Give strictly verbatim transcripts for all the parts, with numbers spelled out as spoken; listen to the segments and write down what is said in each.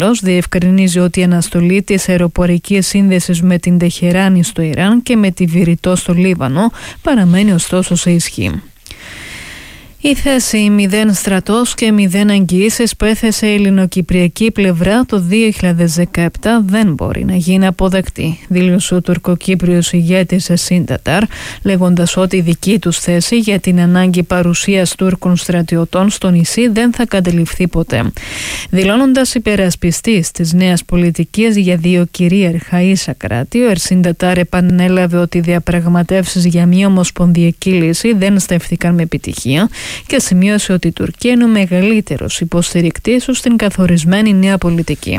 διευκρινίζει ότι η αναστολή της αεροπορικής σύνδεσης με την Τεχεράνη στο Ιράν και με τη Βηρητό στο Λίβανο παραμένει ωστόσο σε ισχύ. Η θέση μηδέν στρατός και μηδέν εγγυήσεις που έθεσε η ελληνοκυπριακή πλευρά το δύο χιλιάδες δεκαεπτά δεν μπορεί να γίνει αποδεκτή, δήλωσε ο τουρκοκύπριος ηγέτης Εσίν Τατάρ, λέγοντας ότι η δική τους θέση για την ανάγκη παρουσίας Τούρκων στρατιωτών στο νησί δεν θα καταληφθεί ποτέ. Δηλώνοντας υπερασπιστής της νέας πολιτικής για δύο κυρίαρχα ίσα κράτη, ο Εσίν Τατάρ επανέλαβε ότι οι διαπραγματεύσεις για μια ομοσπονδιακή λύση δεν στέφθηκαν με επιτυχία και σημείωσε ότι η Τουρκία είναι ο μεγαλύτερος υποστηρικτής του στην καθορισμένη νέα πολιτική.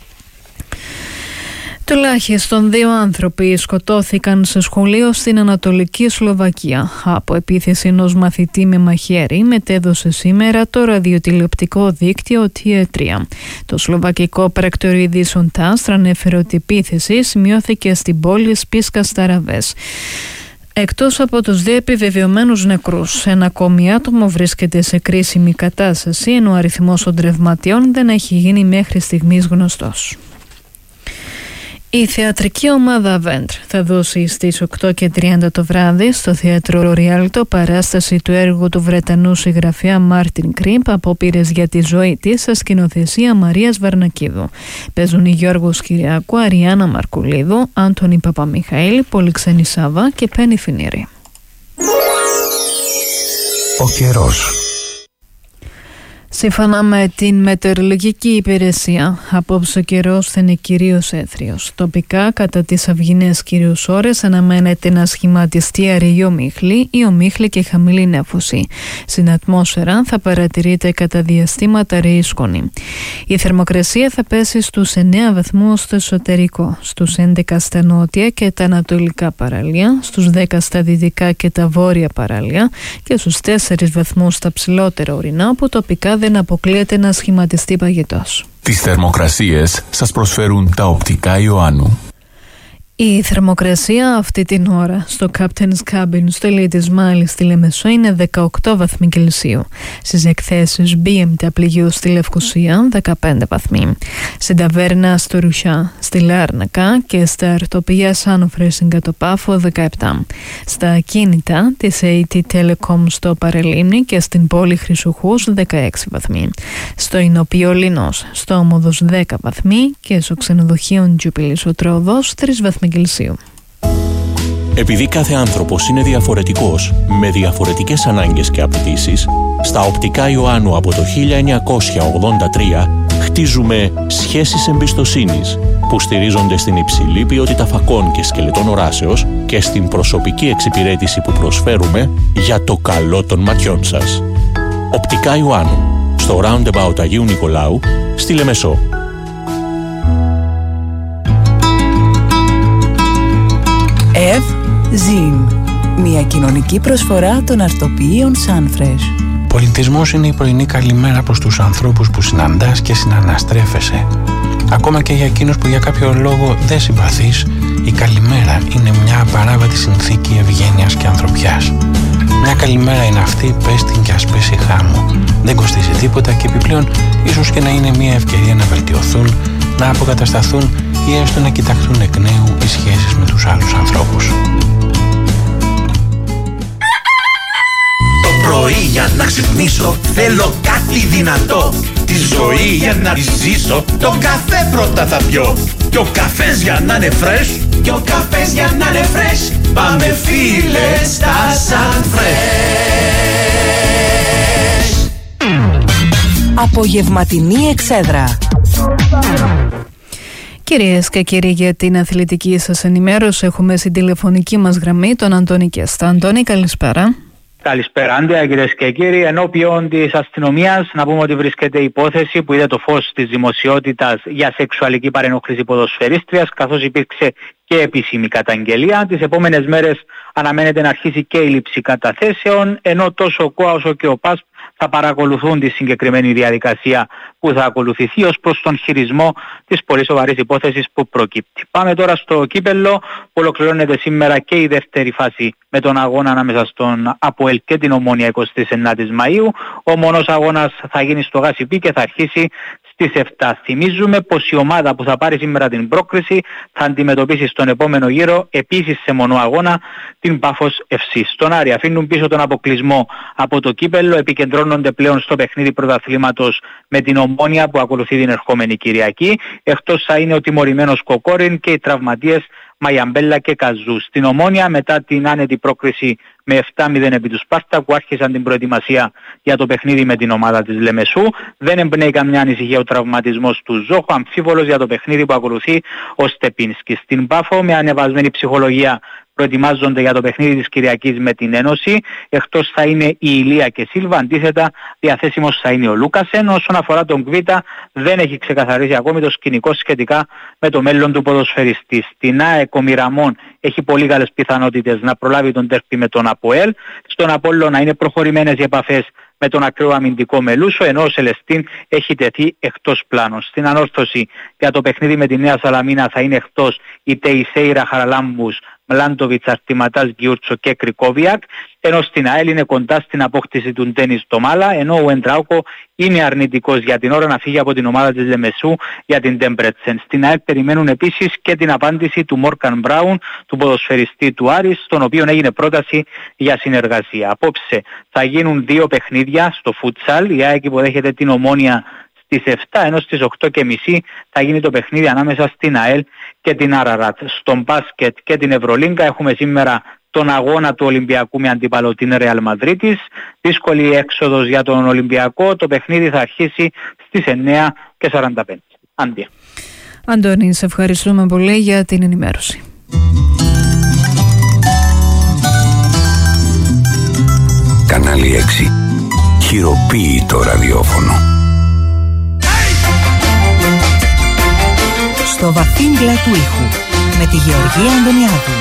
Τουλάχιστον δύο άνθρωποι σκοτώθηκαν σε σχολείο στην Ανατολική Σλοβακία από επίθεση ενός μαθητή με μαχαίρι, μετέδωσε σήμερα το ραδιοτηλεοπτικό δίκτυο τι ε τρία. Το σλοβακικό πράκτοριο ειδήσεων τάστ ανέφερε ότι η επίθεση σημειώθηκε στην πόλη Σπίσκα Σταραβές. Εκτός από τους δύο επιβεβαιωμένους νεκρούς, ένα ακόμη άτομο βρίσκεται σε κρίσιμη κατάσταση, ενώ ο αριθμός των τραυματιών δεν έχει γίνει μέχρι στιγμής γνωστός. Η θεατρική ομάδα Βέντρ θα δώσει στις οκτώ και τριάντα το βράδυ στο θέατρο Ριάλτο παράσταση του έργου του Βρετανού συγγραφέα Μάρτιν Κριμπ «Απόπειρες για τη ζωή της» σε σκηνοθεσία Μαρίας Βαρνακίδου. Παίζουν οι Γιώργος Κυριάκου, Αριάννα Μαρκουλίδου, Άντωνη Παπαμιχαήλ, Πολυξένη Σάβα και Πέννη Φινήρη. Ο καιρός. Σύμφωνα με την μετεωρολογική υπηρεσία, απόψε ο καιρός θα είναι κυρίως έθριος. Τοπικά, κατά τις αυγινές κυρίως ώρες, αναμένεται να σχηματιστεί αραιή ομίχλη ή ομίχλη και χαμηλή νέφωση. Στην ατμόσφαιρα θα παρατηρείται κατά διαστήματα αραιή σκόνη. Η θερμοκρασία θα πέσει στους εννέα βαθμούς στο εσωτερικό, στους έντεκα στα νότια και τα ανατολικά παραλία, στους δέκα στα δυτικά και τα βόρεια παραλία και στους τέσσερις βαθμούς στα ψηλότερα ορεινά, που τοπικά δεν αποκλείεται να σχηματιστεί παγετός. Τις θερμοκρασίες σας προσφέρουν τα οπτικά Ιωάννου. Η θερμοκρασία αυτή την ώρα στο Captain's Cabin στο Elite Smile στη Λεμεσό είναι δεκαοκτώ βαθμοί Κελσίου. Στις εκθέσεις μπι εμ ντάμπλιου στη Λευκοσία δεκαπέντε βαθμοί. Στην ταβέρνα στο Ρουσιά, στη Λάρνακα και στα αρτοπία Σάνοφρε στην Κατοπάφο δεκαεπτά. Στα ακίνητα της έι τι Telecom στο Παρελίμνη και στην πόλη Χρυσοχούς δεκαέξι βαθμοί. Στο Ινωπείο Λινός, στο Όμοδος δέκα βαθμοί και στο ξενοδοχείο Τζουπιλής ο Τρόδος τρεις βαθμοί Κελσίου. Επειδή κάθε άνθρωπος είναι διαφορετικός, με διαφορετικές ανάγκες και απαιτήσεις, στα οπτικά Ιωάννου από το χίλια εννιακόσια ογδόντα τρία χτίζουμε σχέσεις εμπιστοσύνης που στηρίζονται στην υψηλή ποιότητα φακών και σκελετών οράσεως και στην προσωπική εξυπηρέτηση που προσφέρουμε για το καλό των ματιών σας. Οπτικά Ιωάννου, στο Roundabout Αγίου Νικολάου, στη Λεμεσό. Ευ Ζιν, μια κοινωνική προσφορά των αρτοποιείων Sunfresh. Πολιτισμός είναι η πρωινή καλημέρα προς τους ανθρώπους που συναντάς και συναναστρέφεσαι. Ακόμα και για εκείνους που για κάποιο λόγο δεν συμπαθείς, η καλημέρα είναι μια απαράβατη συνθήκη ευγένειας και ανθρωπιάς. Μια καλημέρα είναι αυτή, πες την κι ας πέσει χάμω. Δεν κοστίζει τίποτα και επιπλέον ίσως και να είναι μια ευκαιρία να βελτιωθούν, να αποκατασταθούν ή έστω να κοιταχτούν εκ νέου οι σχέσεις με τους άλλους ανθρώπους. Το πρωί για να ξυπνήσω θέλω κάτι δυνατό. Τη ζωή για να τη ζήσω τον καφέ πρώτα θα πιω. Και ο καφές για να είναι fresh, και ο καφές για να είναι fresh, πάμε φίλε στα Sunfresh. Απογευματινή εξέδρα. Κυρίες και κύριοι, για την αθλητική σας ενημέρωση έχουμε στην τηλεφωνική μας γραμμή τον Αντώνη Κέστα. Αντώνη, καλησπέρα. Καλησπέρα, Άντια, κυρίες και κύριοι. Ενώπιον της αστυνομίας, να πούμε ότι βρίσκεται υπόθεση που είδε το φως της δημοσιότητας για σεξουαλική παρενόχληση ποδοσφαιρίστριας, καθώς υπήρξε και επίσημη καταγγελία. Τις επόμενες μέρες αναμένεται να αρχίσει και η λήψη καταθέσεων, ενώ τόσο ο ΚΟΑ όσο και ο ΠΑΣΠ θα παρακολουθούν τη συγκεκριμένη διαδικασία που θα ακολουθηθεί ως προς τον χειρισμό της πολύ σοβαρής υπόθεσης που προκύπτει. Πάμε τώρα στο κύπελλο που ολοκληρώνεται σήμερα και η δεύτερη φάση με τον αγώνα ανάμεσα στον ΑΠΟΕΛ και την Ομόνια εικοστή ενάτη Μαΐου. Ο μονός αγώνας θα γίνει στο Γάσιπι και θα αρχίσει στις επτά. Θυμίζουμε πως η ομάδα που θα πάρει σήμερα την πρόκριση θα αντιμετωπίσει στον επόμενο γύρο επίσης σε μονοαγώνα την Πάφος εφ σι. Στον Άρη αφήνουν πίσω τον αποκλεισμό από το κύπελλο, επικεντρώνονται πλέον στο παιχνίδι πρωταθλήματος με την Ομόνια που ακολουθεί την ερχόμενη Κυριακή. Εκτός θα είναι ο τιμωρημένος Κοκόριν και οι τραυματίες Μαϊαμπέλα και Καζού. Στην Ομόνια, μετά την άνετη πρόκριση με επτά μηδέν επί του Σπάρτακου, άρχισαν την προετοιμασία για το παιχνίδι με την ομάδα της Λεμεσού. Δεν εμπνέει καμιά ανησυχία ο τραυματισμός του Ζόχου, αμφίβολος για το παιχνίδι που ακολουθεί ο Στεπίνσκι. Στην Πάφο, με ανεβασμένη ψυχολογία, προετοιμάζονται για το παιχνίδι της Κυριακής με την Ένωση. Εκτός θα είναι η Ηλία και Σίλβα, αντίθετα διαθέσιμος θα είναι ο Λούκασεν. Όσον αφορά τον Κβίτα, δεν έχει ξεκαθαρίσει ακόμη το σκηνικό σχετικά με το μέλλον του ποδοσφαιριστή. Στην ΑΕΚ ο Μιραμόν έχει πολύ καλές πιθανότητες να προλάβει τον τέρπι με τον ΑΠΟΕΛ. Στον Απόλλωνα είναι προχωρημένες οι επαφές με τον ακραίο αμυντικό Μελούσο, ενώ ο Σελεστίν έχει τεθεί εκτός πλάνων. Στην ανόρθωση για το παιχνίδι με τη Νέα Σαλαμίνα θα είναι εκτός η Τεϊσέιρα Χαραλάμπους, Μλάντοβιτς, Αρτιματάς, Γκιούρτσο και Κρικόβιακ, ενώ στην ΑΕΛ είναι κοντά στην απόκτηση του Ντένις Ντομάλα, ενώ ο Εντράουκο είναι αρνητικός για την ώρα να φύγει από την ομάδα της Λεμεσού για την Ντέμπρετσεν. Στην ΑΕΛ περιμένουν επίσης και την απάντηση του Μόρκαν Μπράουν, του ποδοσφαιριστή του Άρης, στον οποίο έγινε πρόταση για συνεργασία. Απόψε θα γίνουν δύο παιχνίδια στο φουτσάλ. Η ΑΕΚ υποδέχεται την Ομόνια στις επτά, ενώ στις οκτώ και μισή θα γίνει το παιχνίδι ανάμεσα στην ΑΕΛ και την Άραρατ. Στον μπάσκετ και την Ευρωλίγκα έχουμε σήμερα τον αγώνα του Ολυμπιακού με αντίπαλο την Ρεάλ Μαδρίτης. Δύσκολη έξοδος για τον Ολυμπιακό. Το παιχνίδι θα αρχίσει στις εννέα και σαράντα πέντε. Άντια. Αντώνη, σε ευχαριστούμε πολύ για την ενημέρωση. Κανάλι έξι. Χειροποίητο ραδιόφωνο. Στο βαθύγκλα του ήχου με τη Γεωργία Αντωνιάδου.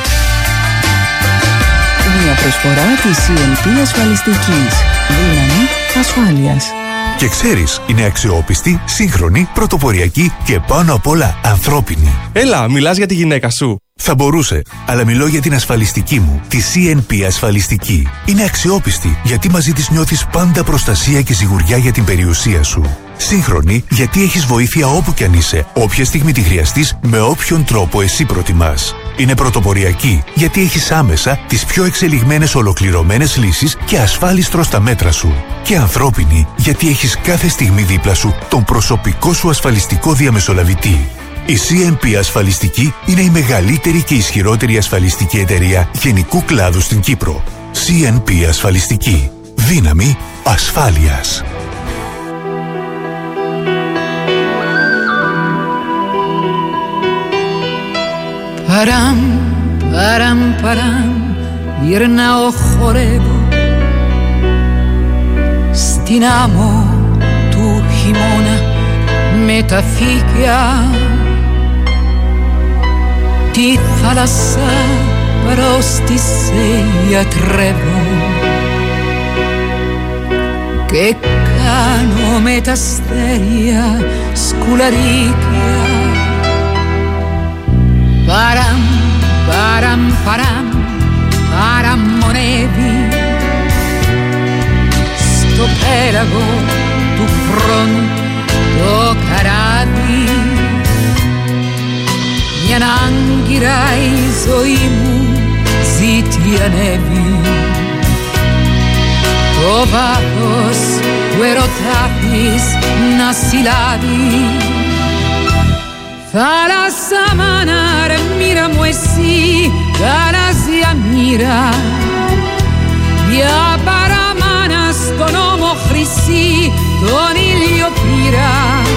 Μια προσφορά της σι εν πι ασφαλιστικής. Δύναμη ασφάλειας. Και ξέρεις, είναι αξιόπιστη, σύγχρονη, πρωτοποριακή και πάνω απ' όλα ανθρώπινη. Έλα, μιλάς για τη γυναίκα σου. Θα μπορούσε, αλλά μιλώ για την ασφαλιστική μου, τη σι εν πι ασφαλιστική. Είναι αξιόπιστη, γιατί μαζί της νιώθεις πάντα προστασία και σιγουριά για την περιουσία σου. Σύγχρονη, γιατί έχεις βοήθεια όπου κι αν είσαι, όποια στιγμή τη χρειαστείς, με όποιον τρόπο εσύ προτιμάς. Είναι πρωτοποριακή, γιατί έχεις άμεσα τις πιο εξελιγμένες ολοκληρωμένες λύσεις και ασφάλιστρο στα μέτρα σου. Και ανθρώπινη, γιατί έχεις κάθε στιγμή δίπλα σου τον προσωπικό σου ασφαλιστικό διαμεσολαβητή. Η σι εν πι Ασφαλιστική είναι η μεγαλύτερη και ισχυρότερη ασφαλιστική εταιρεία γενικού κλάδου στην Κύπρο. σι εν πι Ασφαλιστική. Δύναμη ασφάλειας. Παραμ, παραμ, παραμ, γυρνάω χορεύω στην άμμο του χειμώνα με τα φύκια. Τη θάλασσα μπρος της σε γιατρεύω και κάνω με τα αστέρια σκουλαρίκια. Παραμ, παραμ, παραμ, παραμονεύει στο πέλαγο του χρόνου το καράβι. Μια άγκυρα η ζωή μου ζητιανεύει, το βάθος του ερωτά της να συλλάβει. Θάλασσα μάνα ρε μοίρα μου εσύ, γαλάζια μοίρα, μια παραμάνα στον ώμο χρυσή τον ήλιο πήρα.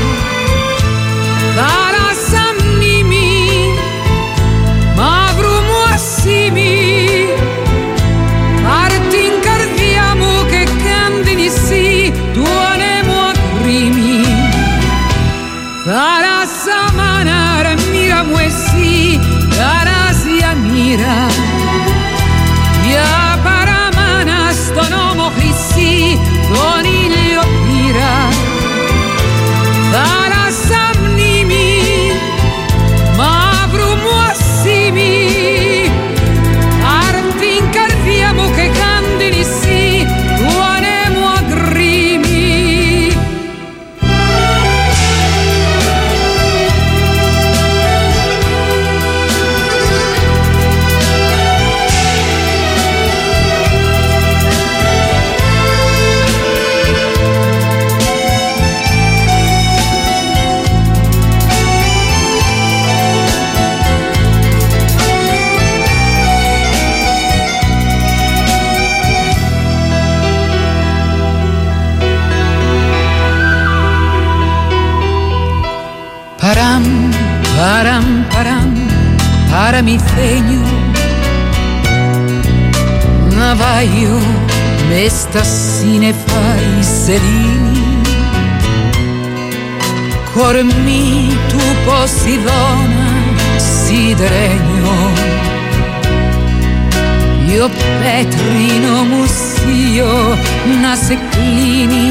Θάλασσα μνήμη, μαύρου μου ασήμι, πάρ' την καρδιά μου και κάν' την νησί του ανέμου ακρίμη. Θάλασσα μάνα ρε μοίρα μου εσύ, γαλάζια μοίρα, μια παραμάνα στον ώμο χρυσή τον ήλιο πήρα. Θάλασσα μνήμη, μαύρου μου ασήμι, πάρ' την καρδιά μου και κάν' την νησί του ανέμου ακρίμη. Παραμ, παραμ, παραμ, παραμυθένιο ναυάγιο μες στα σύννεφα η σελήνη, κορμί του Ποσειδώνα σιδερένιο, io πέτρινο μουσείο να σε κλείνει.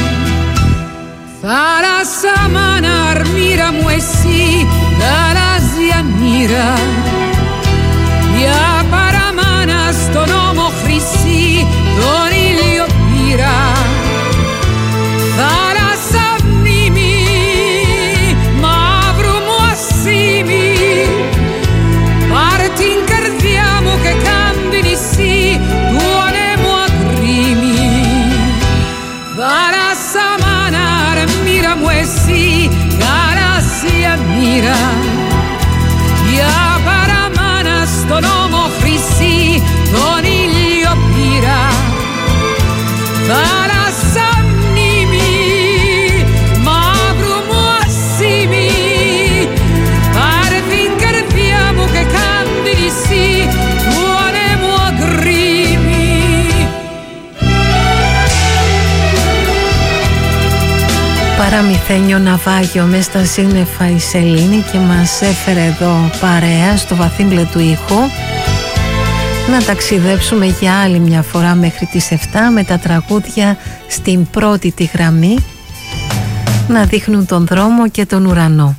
Θάλασσα μάνα αρμύρα μου εσύ, γαλάζια μοίρα, μια παραμάνα στον ώμο χρυσή, τον ήλιο πήρα. Θάλασσα μνήμη, μαύρου μου ασήμι, πάρ' την καρδιά μου και κάν' τη νησί του ανέμου ακρίμη. Θάλασσα μάνα αρμύρα μου εσύ, γαλάζια μοίρα, για παραμάνα στον ώμο χρυσή, τον ήλιο πήρα. Θάλασσα μνήμη, μαύρου μου ασήμι, πάρε την καρδιά μου και κάν' τη νησί του ανέμου ακρίμη. Παραμυθένιο ναυάγιο μες στα σύννεφα η σελήνη, και μας έφερε εδώ παρέα στο βαθύμπλε του ήχου να ταξιδέψουμε για άλλη μια φορά μέχρι τις εφτά με τα τραγούδια στην πρώτη τη γραμμή να δείχνουν τον δρόμο και τον ουρανό.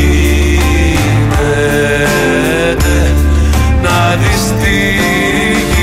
Να δεις τι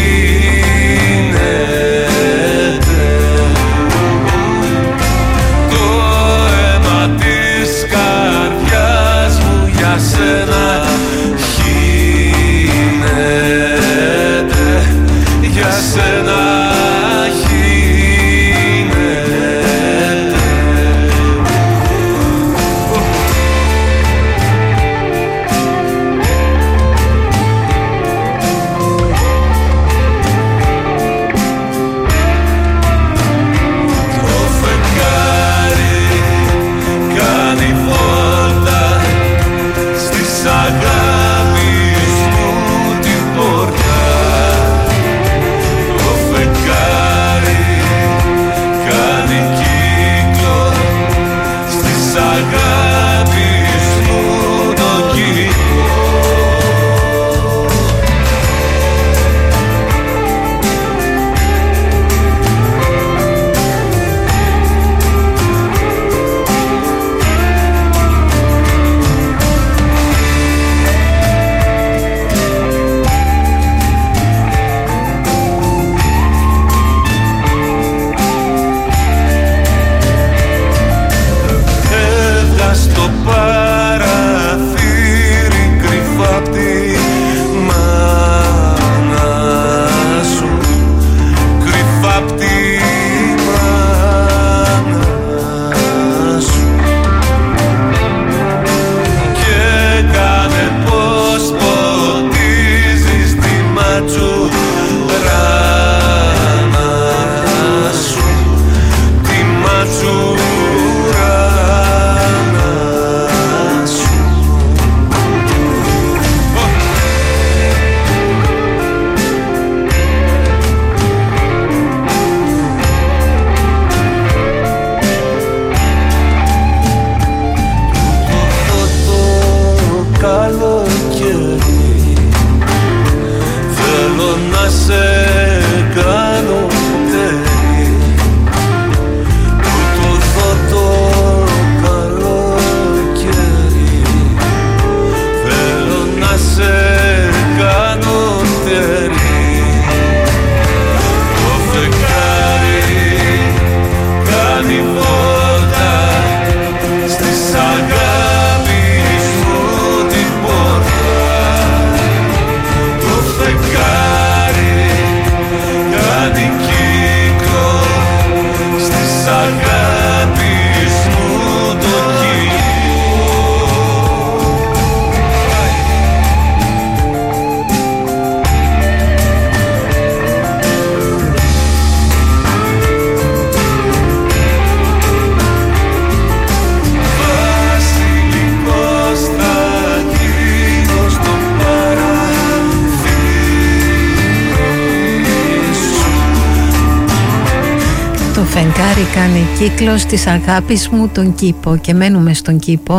Το φεγγάρι κάνει κύκλος της αγάπης μου τον κήπο και μένουμε στον κήπο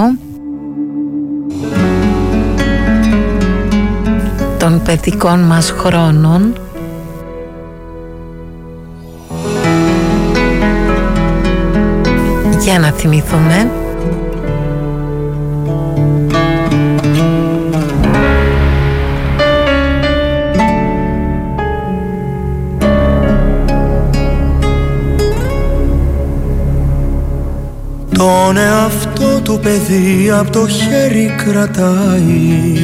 των παιδικών μας χρόνων. Για να θυμηθούμε. Τον εαυτό του παιδί απ' το χέρι κρατάει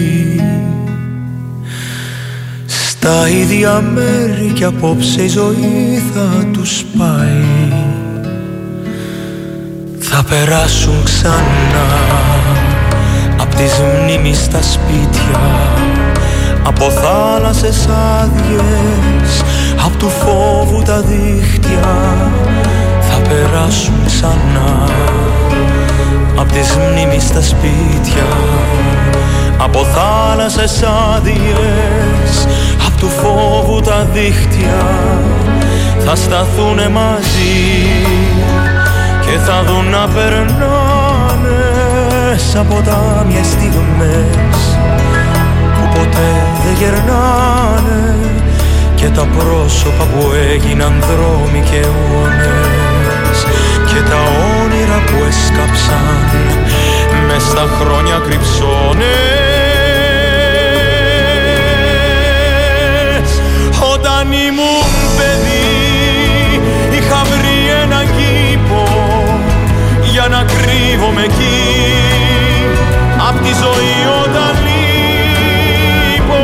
στα ίδια μέρη κι απόψε η ζωή θα τους πάει. Θα περάσουν ξανά απ' τις μνήμεις στα σπίτια, από θάλασσες άδειες, απ' του φόβου τα δίχτυα. Θα περάσουν ξανά απ' τις μνήμεις στα σπίτια, από θάλασσες άδειες, απ' του φόβου τα δίχτυα. Θα σταθούνε μαζί και θα δουν να περνάνε σαν ποτάμιες στιγμές που ποτέ δεν γερνάνε, και τα πρόσωπα που έγιναν δρόμοι και αιώνες, και τα όνειρα που έσκαψαν μες στα χρόνια κρυψώνες. Όταν ήμουν παιδί είχα βρει έναν κήπο για να κρύβομαι εκεί απ' τη ζωή όταν λείπω.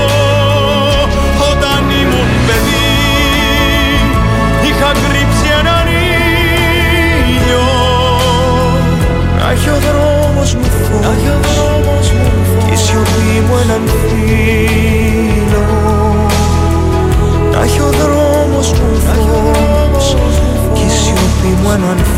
Όταν ήμουν παιδί είχα κρύψει έναν ήλιο, να έχει ο δρόμος μου φως και η σιωπή μου έναν φίλο. Να έχει ο δρόμος μου φως και η σιωπή μου έναν φίλο.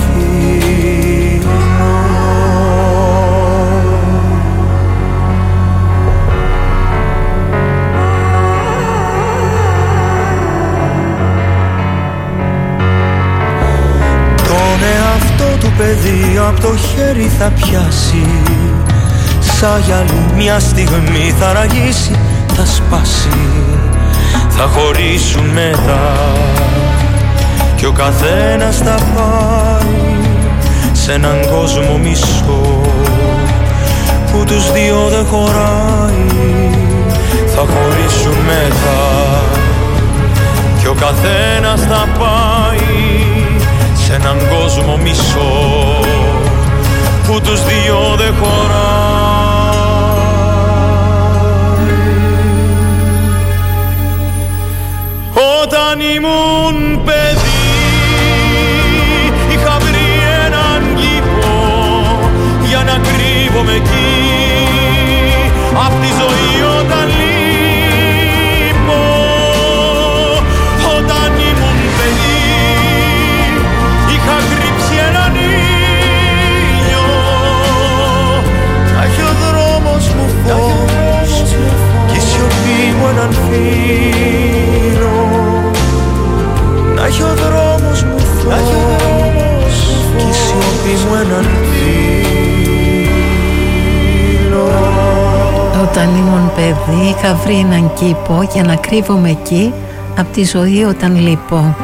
Τον εαυτό του παιδί απ' το χέρι θα πιάσει, σαν γυαλί μια στιγμή θα ραγίσει, θα σπάσει. Θα χωρίσουν μετά κι ο καθένας θα πάει σε έναν κόσμο μισό που τους δύο δεν χωράει. Θα χωρίσουν μετά κι ο καθένας θα πάει σε έναν κόσμο μισό που τους δύο δεν χωράει. Όταν ήμουν παιδί είχα βρει έναν κήπο για να κρύβομαι εκεί απ' τη ζωή όταν λείπω. Όταν ήμουν παιδί είχα κρύψει έναν ήλιο, να έχει ο δρόμος μου φως και η σιωπή μου έναν φίλο. Να έχει ο δρόμος μου φως και η σιωπή μου έναν φίλο. Όταν ήμουν παιδί είχα βρει έναν κήπο για να κρύβομαι εκεί απ' τη ζωή όταν λείπω.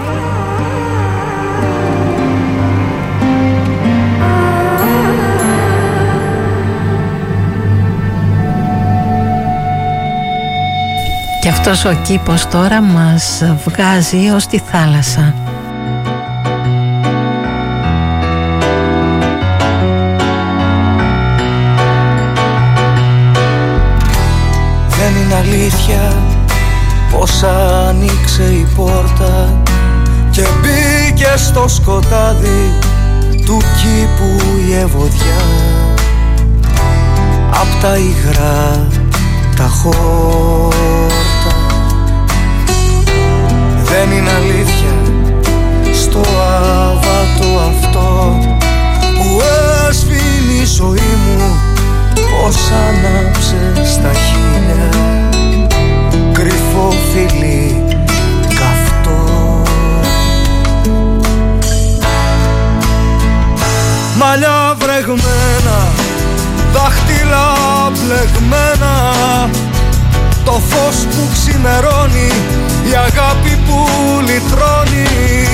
Και αυτός ο κήπος τώρα μας βγάζει ως τη θάλασσα. Δεν είναι αλήθεια πως άνοιξε η πόρτα και μπήκε στο σκοτάδι του κήπου η ευωδιά. Απ' τα υγρά τα χόρτα. Δεν είναι αλήθεια στο άβατο αυτό που έσβηνε η ζωή μου, πως άναψε στα χείλια κρυφό φιλί καυτό. ξημερώνει, η αγάπη που λυτρώνει.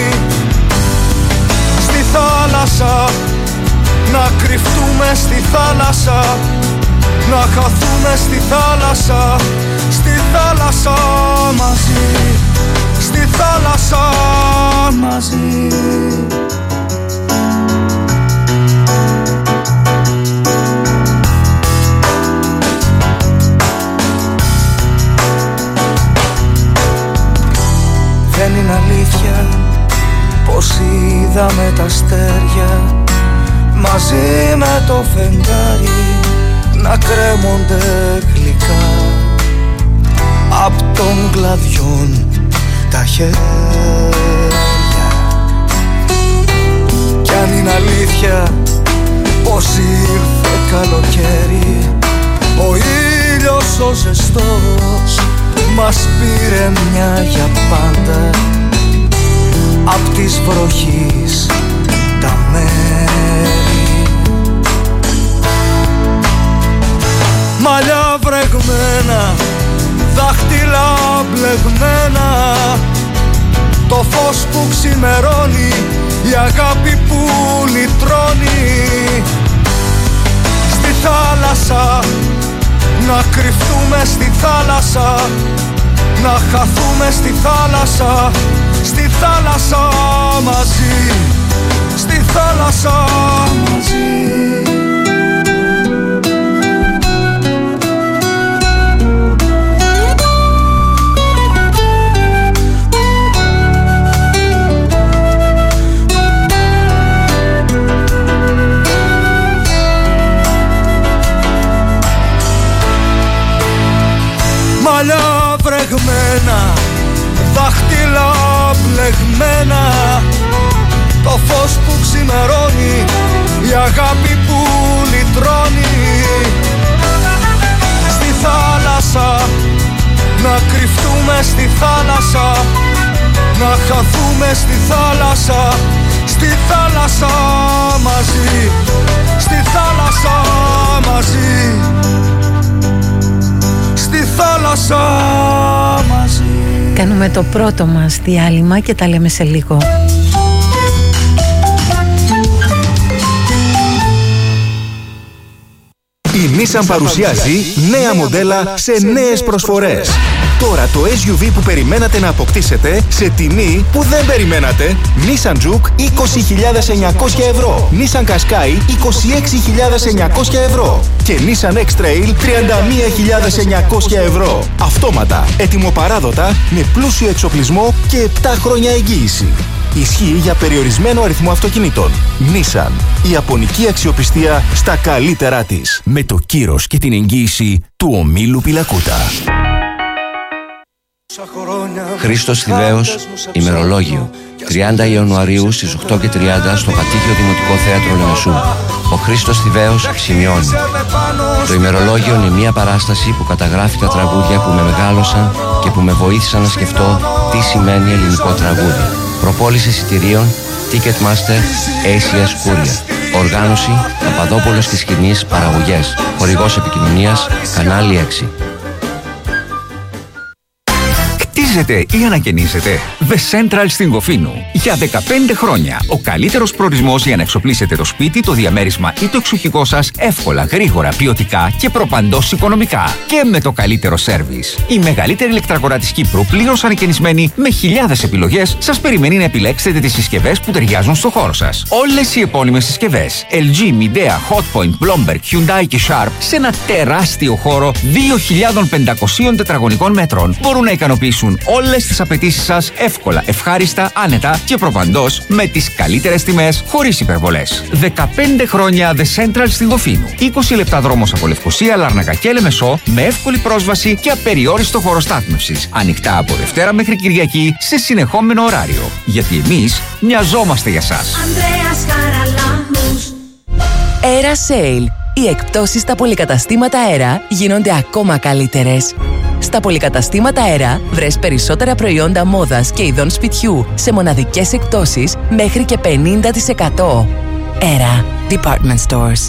Στη θάλασσα, να κρυφτούμε στη θάλασσα, να χαθούμε στη θάλασσα, στη θάλασσα μαζί, στη θάλασσα μαζί. Δεν είναι αλήθεια πως είδαμε τα αστέρια μαζί με το φεγγάρι να κρέμονται γλυκά απ' των κλαδιών τα χέρια. Κι αν είναι αλήθεια πως ήρθε καλοκαίρι, ο ήλιος ο ζεστός μας πήρε μια για πάντα απ' της βροχής τα μέρη. Μαλλιά βρεγμένα, δάχτυλα μπλεγμένα, το φως που ξημερώνει, η αγάπη που λυτρώνει. Στη θάλασσα, να κρυφτούμε στη θάλασσα, να χαθούμε στη θάλασσα, στη θάλασσα μαζί, στη θάλασσα μαζί. Μαλλιά βρεγμένα, δάχτυλα μπλεγμένα, το φως που ξημερώνει, η αγάπη που λυτρώνει. Στη θάλασσα, να κρυφτούμε στη θάλασσα, να χαθούμε στη θάλασσα, στη θάλασσα μαζί, στη θάλασσα μαζί, στη θάλασσα μαζί. Κάνουμε το πρώτο μας διάλειμμα και τα λέμε σε λίγο. Η Nissan παρουσιάζει νέα μοντέλα σε νέες προσφορές. Τώρα το ες γιου βι που περιμένατε να αποκτήσετε σε τιμή που δεν περιμένατε. Nissan Juke είκοσι χιλιάδες εννιακόσια ευρώ, Nissan Qashqai είκοσι έξι χιλιάδες εννιακόσια ευρώ και Nissan X-Trail τριάντα μία χιλιάδες εννιακόσια ευρώ. Αυτόματα, ετοιμοπαράδοτα, με πλούσιο εξοπλισμό και επτά χρόνια εγγύηση. Ισχύει για περιορισμένο αριθμό αυτοκινήτων. Nissan. Η ιαπωνική αξιοπιστία στα καλύτερά της. Με το κύρος και την εγγύηση του ομίλου Πιλακούτα. Χρήστος Θηβαίος, ημερολόγιο. τριάντα Ιανουαρίου στις οκτώ και τριάντα στο Πατήχιο Δημοτικό Θέατρο Λεμεσού. Ο Χρήστος Θηβαίος σημειώνει. Το ημερολόγιο είναι μια παράσταση που καταγράφει τα τραγούδια που με μεγάλωσαν και που με βοήθησαν να σκεφτώ τι σημαίνει ελληνικό τραγούδι. Προπόληση εισιτηρίων Ticketmaster έι σι ες Courier. Οργάνωση Παπαδόπουλος και Σκηνής Παραγωγές. Χορηγός επικοινωνίας Κανάλι έξι. Χτίζετε ή ανακαινίζετε? The Central στην Κοφίνου. Για δεκαπέντε χρόνια. Ο καλύτερος προορισμός για να εξοπλίσετε το σπίτι, το διαμέρισμα ή το εξοχικό σας εύκολα, γρήγορα, ποιοτικά και προπαντός οικονομικά. Και με το καλύτερο σέρβις. Η μεγαλύτερη ηλεκτραγορά της Κύπρου, πλήρως ανακαινισμένη με χιλιάδες επιλογές, σας περιμένει να επιλέξετε τις συσκευές που ταιριάζουν στο χώρο σας. Όλες οι επώνυμες συσκευές ελ τζι, Midea, Hotpoint, Bloomberg, Hyundai και Sharp σε ένα τεράστιο χώρο δύο χιλιάδες πεντακόσια τετραγωνικών μέτρων μπορούν να ικανοποιήσουν όλες τις απαιτήσεις σας εύκολα, ευχάριστα, άνετα και προπαντός με τις καλύτερες τιμές χωρίς υπερβολές. δεκαπέντε χρόνια The Central στην Δοφίνου. είκοσι λεπτά δρόμος από Λευκοσία, Λάρνακα και Λεμεσό με εύκολη πρόσβαση και απεριόριστο χώρο στάθμευσης. Ανοιχτά από Δευτέρα μέχρι Κυριακή σε συνεχόμενο ωράριο. Γιατί εμείς νοιαζόμαστε για σας. Era Sale. Οι εκπτώσεις στα πολυκαταστήματα Era γίνονται ακόμα καλύτερες. Στα πολυκαταστήματα Era βρες περισσότερα προϊόντα μόδας και ειδών σπιτιού σε μοναδικές εκπτώσεις μέχρι και πενήντα τοις εκατό. Era Department Stores.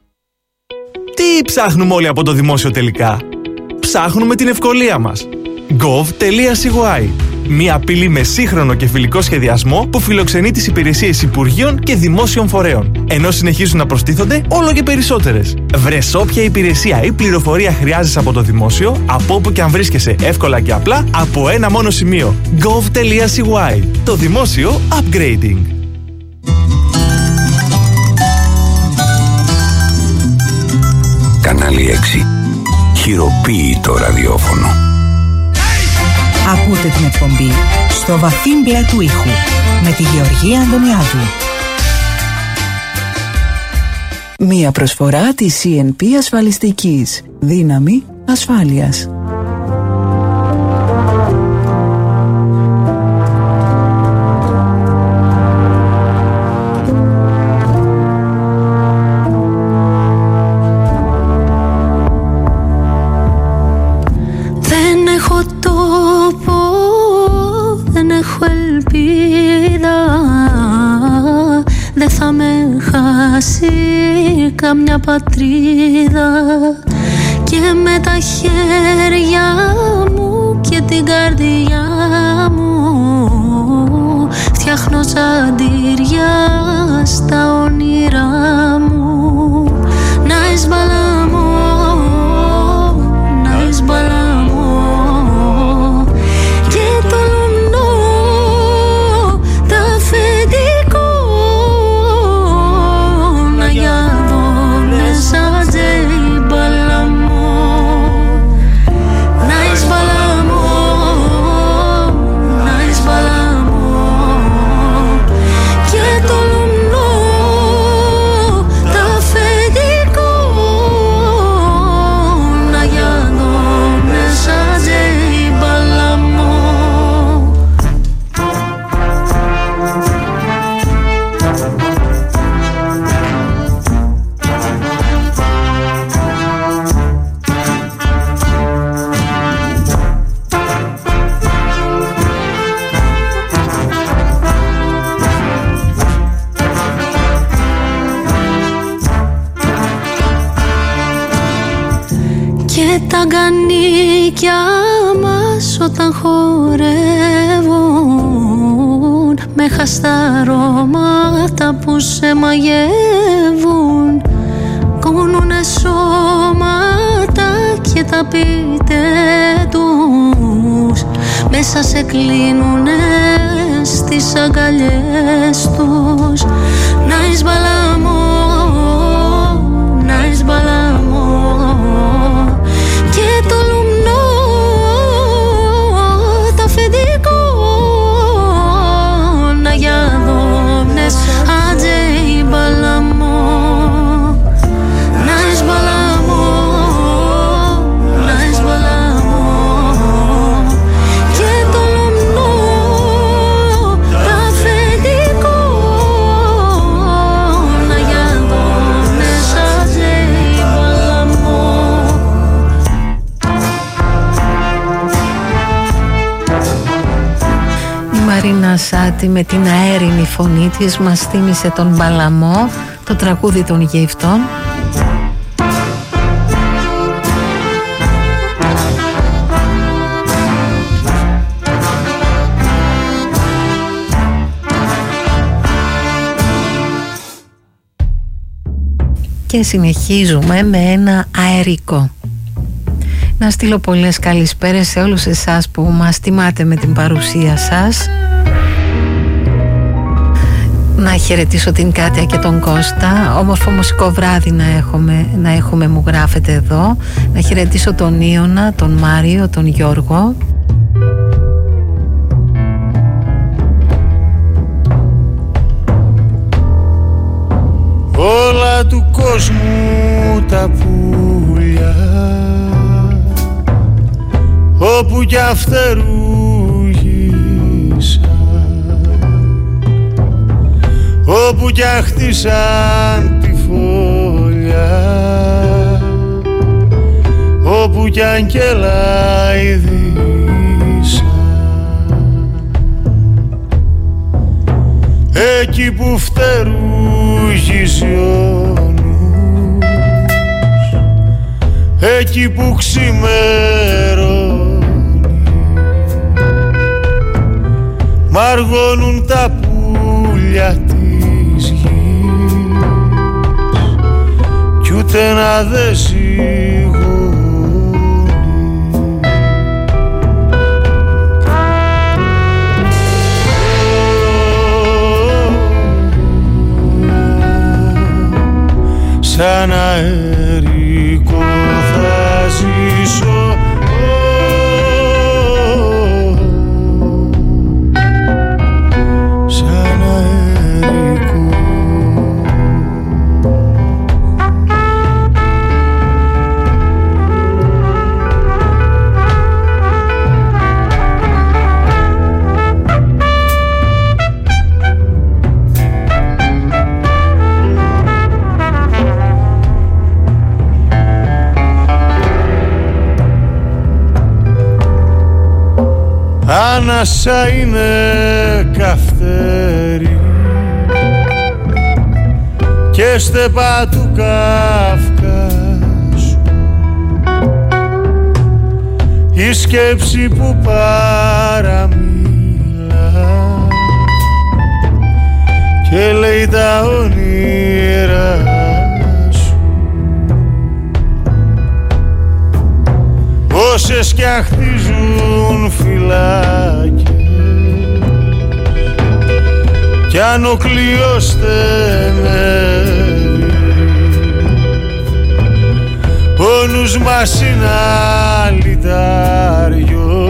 Τι ψάχνουμε όλοι από το δημόσιο τελικά? Ψάχνουμε την ευκολία μας. gov.cy. Μία πύλη με σύγχρονο και φιλικό σχεδιασμό που φιλοξενεί τις υπηρεσίες υπουργείων και δημόσιων φορέων. Ενώ συνεχίζουν να προστίθονται όλο και περισσότερες. Βρες όποια υπηρεσία ή πληροφορία χρειάζεσαι από το δημόσιο, από όπου και αν βρίσκεσαι εύκολα και απλά, από ένα μόνο σημείο. gov.cy. Το δημόσιο upgrading. Κανάλι έξι. Χειροποίητο ραδιόφωνο. Ακούτε την εκπομπή στο βαθύ μπλε του ήχου με τη Γεωργία Αντωνιάδου. Μία προσφορά της σι εν πι ασφαλιστικής. Δύναμη ασφάλειας. Καμιά πατρίδα και με τα χέρια μου και την καρδιά μου φτιάχνω τσαντήρια στα όνειρά μου. Να εισβαλάμω, να εισβαλάμω και το λουμνό τα αφεντικό να γιαδώ σαν τζεϊμπαλάμω. Να εισβαλάμω, να εισβαλάμω και το λουμνό τα αφεντικό να γιαδώ σαν τζεϊμπαλάμω. Και τα γκανίκια μας όταν χορεύουν με χασταρώματα που σε μαγεύουν, κόνουνε σώματα και τα πείτε τους μέσα σε κλείνουνε στις αγκαλιές τους. Να εισβαλάμω, να εισβαλάμω και το λουμνό τα αφεντικό να γιαδόμνες ατζεϊμπαλάμω. Να εισβαλάμω, να εισβαλάμω και το λουμνό τα αφεντικό να γιαδόμνες ατζεϊμπαλάμω. Η Μαρίνα Σάτι με την αέρινη φωνή της μας θύμισε τον Μπαλαμό, το τραγούδι των γυφτών. Και συνεχίζουμε με ένα αερικό. Να στείλω πολλές καλησπέρες σε όλους εσάς που μας τιμάτε με την παρουσία σας. Να χαιρετήσω την Κάτια και τον Κώστα. Όμορφο μουσικό βράδυ να έχουμε, να έχουμε μου γράφετε εδώ. Να χαιρετήσω τον Ιωνα, τον Μάριο, τον Γιώργο. Όλα του κόσμου τα πουλιά, όπου κι αφτερούγησαν, όπου κι αχτίσαν τη φωλιά, όπου κι αγγελάιδησαν, εκεί που φτερούγησε ο νους, εκεί που ξημερώνει, μαργώνουν τα πουλιά της γης κι ούτε να δε σιγώνει. Σαν αερικό θα ζήσω, σαν αερικό. Άνασα είναι καυτέρι και στεπά του Καυκάσου η σκέψη που παραμίλα και λέει τα όνειρα σου. Όσες κι αν χτίζουν φυλάκια κι αν ο κλειός στενεύει, ο νους μας είναι αλυτάριο,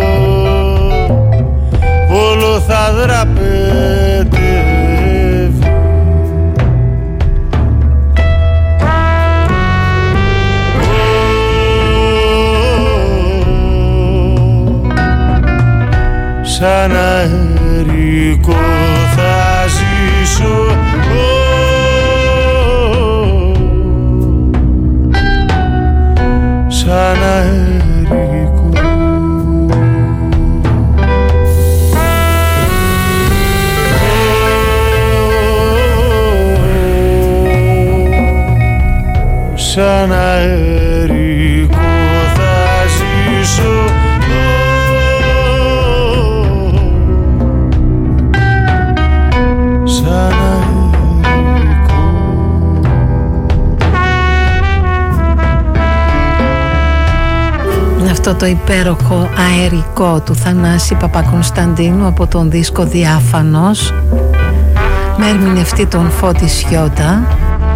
όλο θα δραπετεύει. Σαν αερικό θα ζήσω, σαν αερικό. Σαν αερικό θα ζήσω, αυτό το υπέροχο αερικό του Θανάση Παπακωνσταντίνου από τον δίσκο Διάφανος με ερμηνευτή τον Φώτη Σιώτα.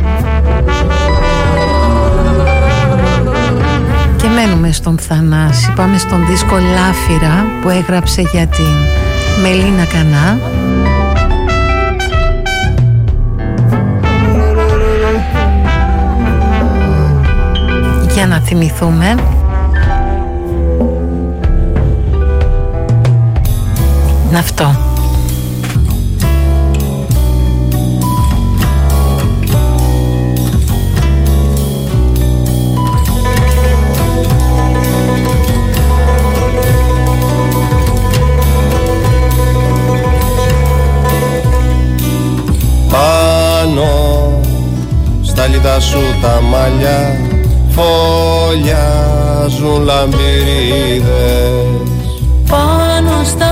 Και μένουμε στον Θανάση, πάμε στον δίσκο Λάφυρα που έγραψε για την Μελίνα Κανά. Για να θυμηθούμε. Αυτό. Πάνω στα λιτά σου τα μαλλιά φωλιάζουν λαμπυρίδες. Πάνω στα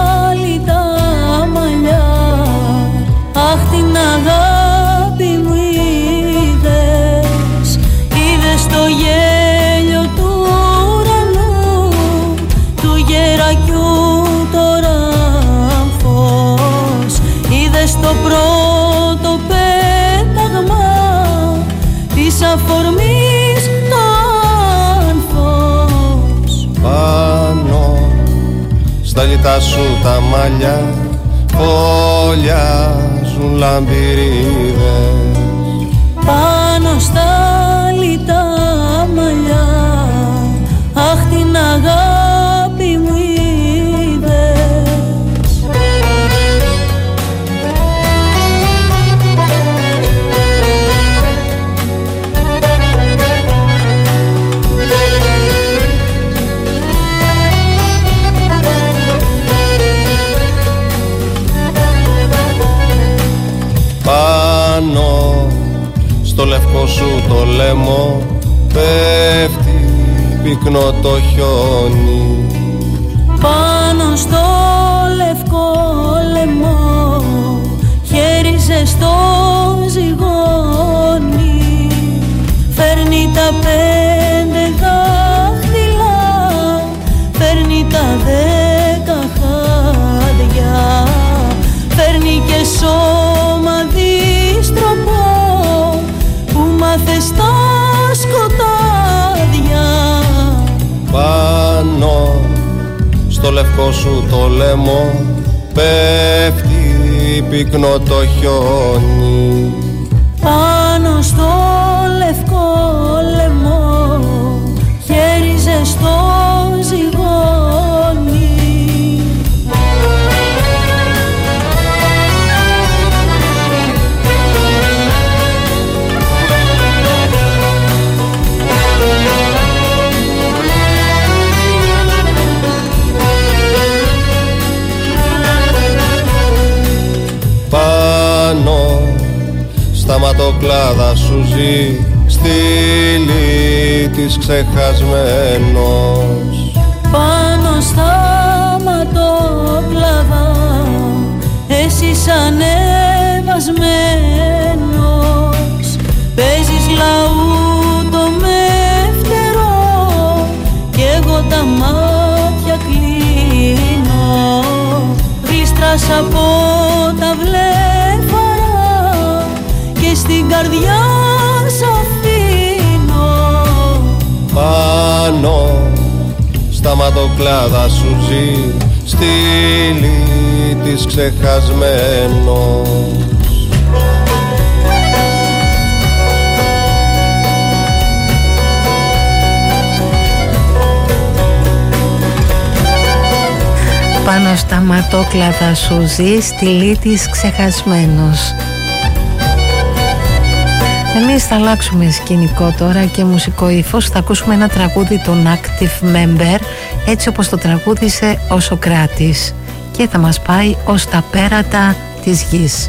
αχ την αγάπη μου είδες, είδες το γέλιο του ουρανού, του γερακιού το ράμφος, είδες το πρώτο πέταγμα της αφορμής το άνθος. Πάνω στα λιτά σου τα μαλλιά φωλιάζουν λαμπυρίδες. Πάνω στα λιτά μαλλιά αχ την αγάπη μου είδες. Πάνω στο λευκό σου το λαιμό πέφτει πυκνό το χιόνι. Πάνω στο λευκό στο λευκό σου το λαιμό πέφτει πυκνό το χιόνι. Πάνω στο λευκό λαιμό χέρι ζεστό ζυγώνει. Πάνω στα ματοκλάδα σου ζει στήλη της ξεχασμένος. Πάνω στα ματοκλάδα εσύ ανεβασμένος παίζεις λαού το μεύτερο κι εγώ τα μάτια κλείνω. Γλίστρας από τα βλέφαρα και στην καρδιά σ' αφήνω. Πάνω στα ματοκλάδα σου ζει στήλη της ξεχασμένος. Πάνω στα ματόκλαδα σου ζει στυλή της ξεχασμένος. Εμείς θα αλλάξουμε σκηνικό τώρα και μουσικό ύφος. Θα ακούσουμε ένα τραγούδι των Active Member, έτσι όπως το τραγούδισε ο Σοκράτης, και θα μας πάει ως τα πέρατα της γης.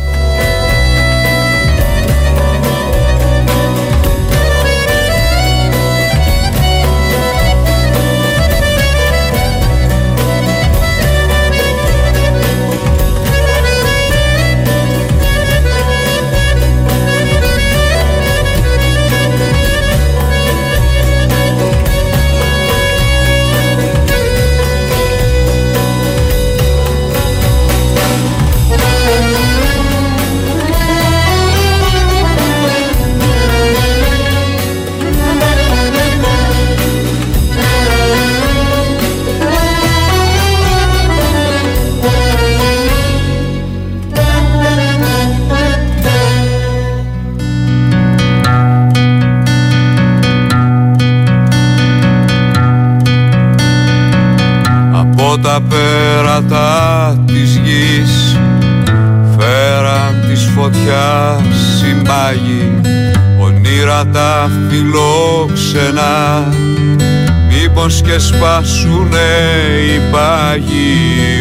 Τα πέρατα της γης φέραν της φωτιάς συμπάγι, ονείρα τα φιλόξενα, μήπως και σπάσουνε οι πάγοι.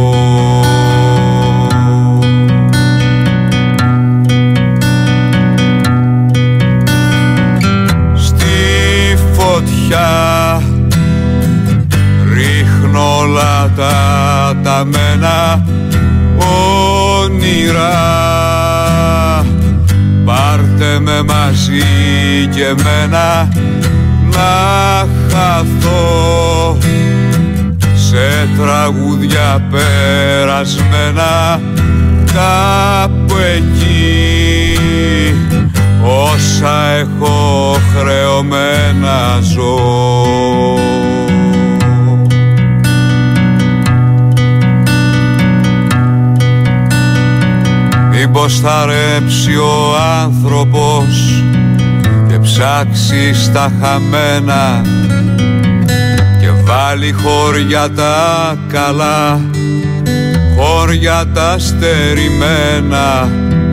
Στη φωτιά όλα τα ταμένα όνειρα, πάρτε με μαζί και εμένα να χαθώ σε τραγούδια περασμένα κάπου εκεί, όσα έχω χρεωμένα ζω. Μήπως θα ρέψει ο άνθρωπος και ψάξει στα χαμένα και βάλει χώρια τα καλά, χώρια τα στερημένα.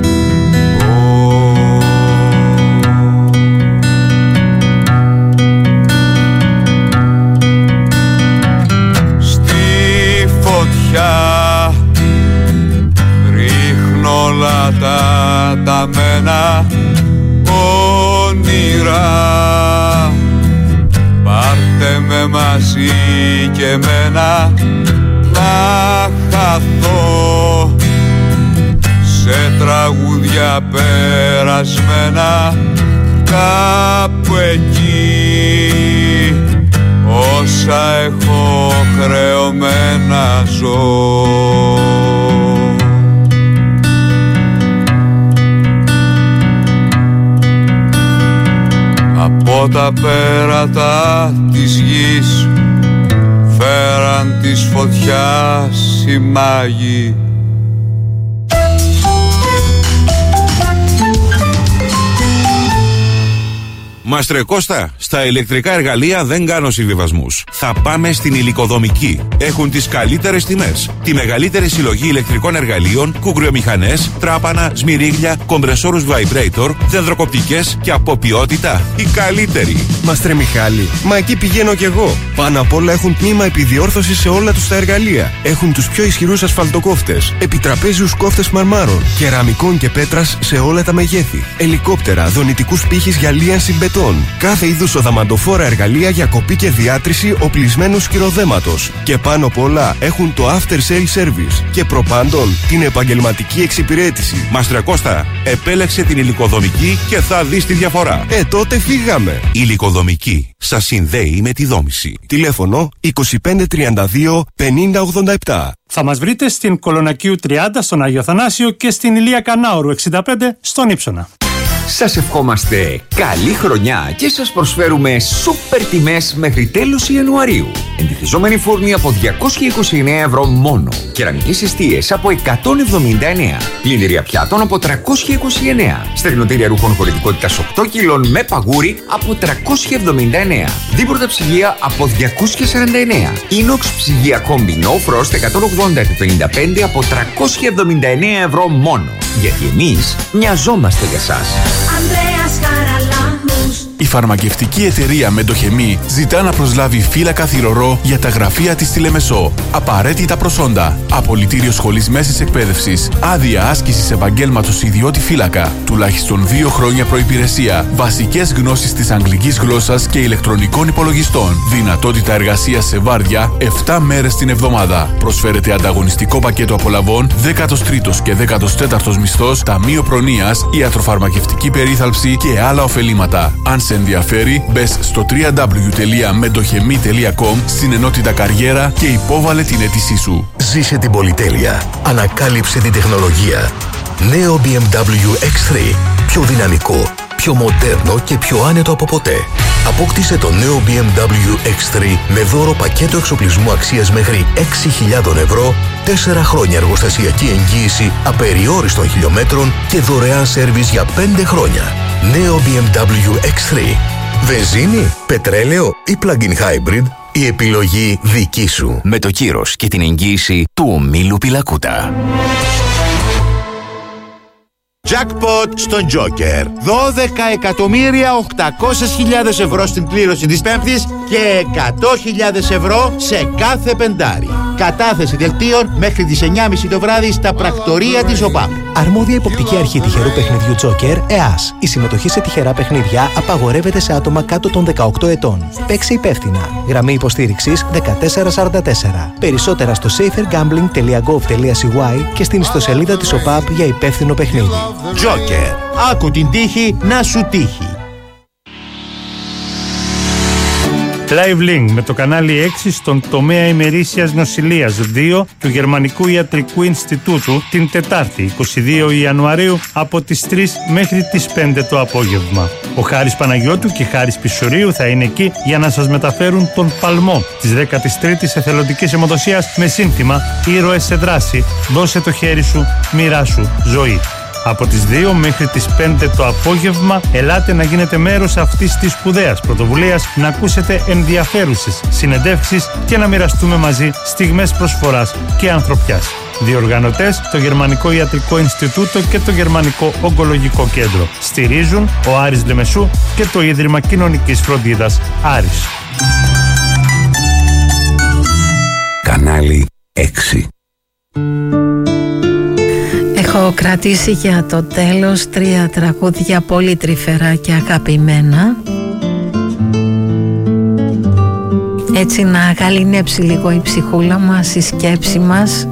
Στη φωτιά όλα τα ταμένα όνειρα, πάρτε με μαζί και εμένα να χαθώ σε τραγούδια περασμένα κάπου εκεί, όσα έχω χρεωμένα ζω. Από τα πέρατα της γης φέρα σαν της φωτιάς οι μάγοι. Μάστρε Κώστα, στα ηλεκτρικά εργαλεία δεν κάνω συμβιβασμούς. Θα πάμε στην Υλικοδομική. Έχουν τις καλύτερες τιμές. Τη μεγαλύτερη συλλογή ηλεκτρικών εργαλείων, κουκριομηχανές, τράπανα, σμυρίγλια, κομπρεσόρους vibrator, δεντροκοπτικές και από ποιότητα η καλύτερη. Μάστρε Μιχάλη, μα εκεί πηγαίνω κι εγώ. Πάνω απ' όλα έχουν τμήμα επιδιόρθωσης σε όλα τους τα εργαλεία. Έχουν τους πιο ισχυρούς ασφαλτοκόφτες, επιτραπέζιους κόφτες μαρμάρων, κεραμικών και πέτρας σε όλα τα μεγέθη, ελικόπτερα, δονητικούς πύχης για λίανση μπετών. Κάθε είδους οδαμαντοφόρα εργαλεία για κοπή και διάτρηση οπλισμένου σκυροδέματος. Και πάνω απ' όλα έχουν το after sale service και προπάντων την επαγγελματική εξυπηρέτηση. Μάστρε Κώστα, επέλεξε την Υλικοδομική και θα δεις τη διαφορά. Ε, τότε φύγαμε. Υλικοδομική σας συνδέει με τη δόμηση. Τηλέφωνο είκοσι πέντε τριάντα δύο πενήντα ογδόντα επτά. Θα μας βρείτε στην Κολονακίου τριάντα στον Άγιο Θανάσιο και στην Ηλία Κανάωρου εξήντα πέντε στον Ύψονα. Σας ευχόμαστε καλή χρονιά και σας προσφέρουμε σούπερ τιμές μέχρι τέλος Ιανουαρίου. Εντυθιζόμενοι φούρνοι από διακόσια είκοσι εννέα ευρώ μόνο. Κεραμικές εστίες από εκατόν εβδομήντα εννέα. Πλυντήρια πιάτων από τριακόσια είκοσι εννέα. Στεγνοτήρια ρούχων χωρητικότητας οκτώ κιλών με παγούρι από τριακόσια εβδομήντα εννέα. Δίποτα ψυγεία από διακόσια σαράντα εννέα. Inox ψυγεία Combi No Frost εκατόν ογδόντα επί πενήντα πέντε από τριακόσια εβδομήντα εννέα ευρώ μόνο. Γιατί εμείς μοιαζόμαστε για σας. Η φαρμακευτική εταιρεία Μεντοχεμή ζητά να προσλάβει φύλακα θυρωρό για τα γραφεία της στη Λεμεσό. Απαραίτητα προσόντα. Απολυτήριο σχολής μέσης εκπαίδευσης. Άδεια άσκησης επαγγέλματος ιδιώτη φύλακα. Τουλάχιστον δύο χρόνια προϋπηρεσία. Βασικές γνώσεις της αγγλικής γλώσσας και ηλεκτρονικών υπολογιστών. Δυνατότητα εργασίας σε βάρδια επτά μέρες την εβδομάδα. Προσφέρεται ανταγωνιστικό πακέτο απολαβών, δέκατος τρίτος και δέκατος τέταρτος μισθός, ταμείο προνοίας, ιατροφαρμακευτική περίθαλψη και άλλα ωφελήματα. Αν σε ενδιαφέρει, μπες στο double-u double-u double-u τελεία μεντοχεμή τελεία κομ στην ενότητα καριέρα και υπόβαλε την αίτησή σου. Ζήσε την πολυτέλεια. Ανακάλυψε την τεχνολογία. Νέο μπι εμ ντάμπλιου εξ θρι. Πιο δυναμικό, πιο μοντέρνο και πιο άνετο από ποτέ. Απόκτησε το νέο μπι εμ ντάμπλιου εξ θρι με δώρο πακέτο εξοπλισμού αξίας μέχρι έξι χιλιάδες ευρώ, τέσσερα χρόνια εργοστασιακή εγγύηση απεριόριστων χιλιόμετρων και δωρεάν σέρβις για πέντε χρόνια. Νέο μπι εμ ντάμπλιου εξ θρι. Βενζίνη, πετρέλαιο ή plug-in hybrid, η επιλογή δική σου. Με το κύρος και την εγγύηση του ομίλου Πιλακούτα. Jackpot στον Joker. δώδεκα εκατομμύρια οκτακόσιες χιλιάδες ευρώ στην κλήρωση της Πέμπτης και εκατό χιλιάδες ευρώ σε κάθε πεντάρι. Κατάθεση δελτίων μέχρι τις εννιά και μισή το βράδυ στα πρακτορία της ΟΠΑΠ. Αρμόδια υποπτική αρχή τυχερού παιχνιδιού Joker, ΕΑΣ. Η συμμετοχή σε τυχερά παιχνίδια απαγορεύεται σε άτομα κάτω των δεκαοκτώ ετών. Παίξε υπεύθυνα. Γραμμή υποστήριξης δεκατέσσερα σαράντα τέσσερα. Περισσότερα στο safer gambling τελεία gov τελεία c y και στην ιστοσελίδα της ΟΠΑΠ για υπεύθυνο παιχνίδι. Joker. Άκου την τύχη να σου τύχει. Live Link με το κανάλι έξι στον τομέα ημερήσιας νοσηλείας δύο του Γερμανικού Ιατρικού Ινστιτούτου την Τετάρτη εικοστή δεύτερη Ιανουαρίου από τις τρεις μέχρι τις πέντε το απόγευμα. Ο Χάρης Παναγιώτου και Χάρης Πισουρίου θα είναι εκεί για να σας μεταφέρουν τον παλμό της δέκατης τρίτης εθελοντικής αιμοδοσίας με σύνθημα «Ήρωες σε δράση, δώσε το χέρι σου, μοιράσου ζωή». Από τις δύο μέχρι τις πέντε το απόγευμα ελάτε να γίνετε μέρος αυτής της σπουδαίας πρωτοβουλίας, να ακούσετε ενδιαφέρουσες συνεντεύξεις και να μοιραστούμε μαζί στιγμές προσφοράς και ανθρωπιάς. Διοργανωτές το Γερμανικό Ιατρικό Ινστιτούτο και το Γερμανικό Ογκολογικό Κέντρο. Στηρίζουν ο Άρης Λεμεσού και το Ίδρυμα Κοινωνικής Φροντίδας Άρης. Κανάλι έξι. Έχω κρατήσει για το τέλος τρία τραγούδια πολύ τρυφερά και αγαπημένα, έτσι να γαληνέψει λίγο η ψυχούλα μας, η σκέψη μας.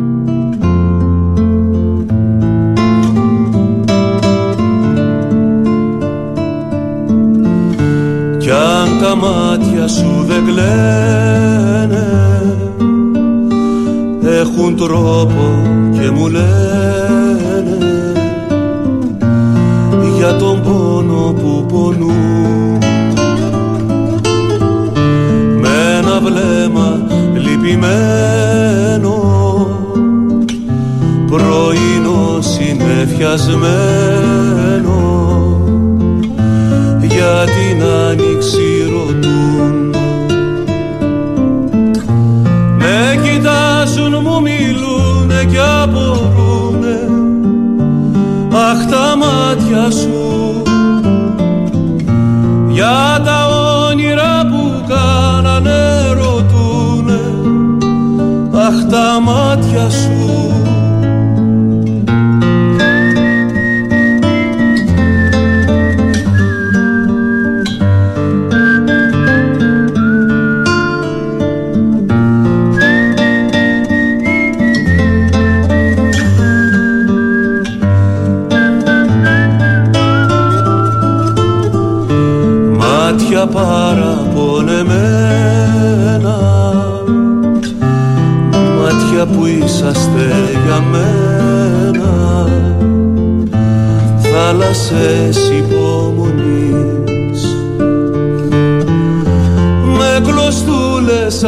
Κι αν τα μάτια σου δεν κλαίνε, έχουν τρόπο και μου λένε για τον πόνο που πονούν. Με ένα βλέμμα λυπημένο αγαπημένο, πρωινό συνεφιασμένο, για την άνοιξη ρωτούν. Με κοιτάζουν, μου μιλούνε κι απορούνε, αχ τα μάτια σου, για τα όνειρα που κάνανε ρωτούνε, αχ τα μάτια σου. Μάτια παραπονεμένα, μάτια που είσαστε για μένα, θάλασσες υπομονής, με κλωστούλες